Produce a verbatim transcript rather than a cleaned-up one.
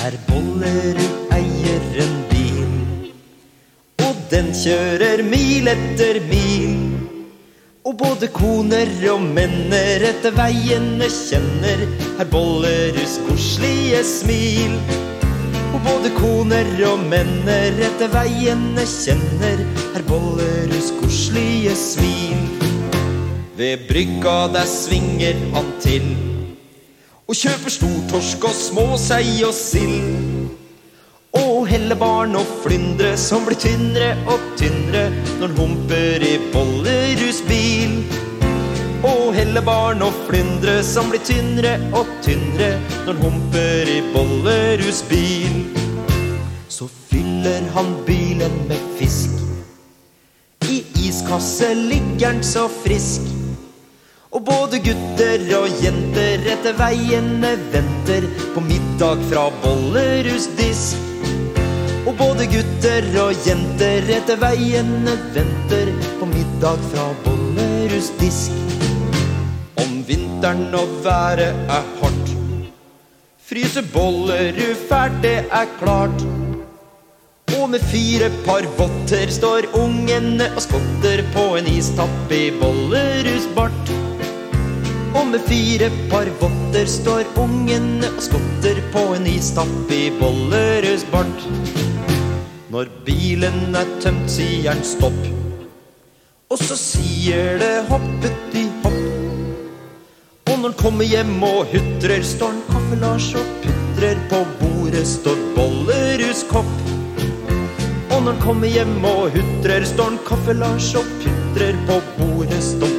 Herr Bollerud eier en bil, og den kjører mil etter mil. Og både koner og menner etter veiene kjenner Herr Bolleruds koselige smil. Og både koner og menner etter veiene kjenner Herr Bolleruds koselige smil. Ved brygga der svinger han til og kjøper stor torsk og små sei og sild. Og hellebarn og flyndre som blir tynnere og tynnere når han humper i Bolleruds bil. Og hellebarn og flyndre som blir tynnere og tynnere når han humper i Bolleruds bil. Så fyller han bilen med fisk, i iskasse ligger han så frisk. Og både gutter og jenter etter veiene venter på middag fra Bolleruds disk. Og både gutter og jenter etter veiene venter på middag fra Bolleruds disk. Om vinteren og været er hardt, fryser Bollerud fælt, det er klart. Og med fire par votter står ungene og skotter på en istapp i Bolleruds bart. Og med fire par votter står ungene og skotter på en istapp i Bolleruds bart. Når bilen er tømt, sier han stopp, og så sier det hoppet i hopp. Og når han kommer hjem og hutrer, står han kaffelasj og putrer. På bordet står Bolleruds kopp. Og når han kommer hjem og hutrer, står han kaffelasj og putrer. På bordet står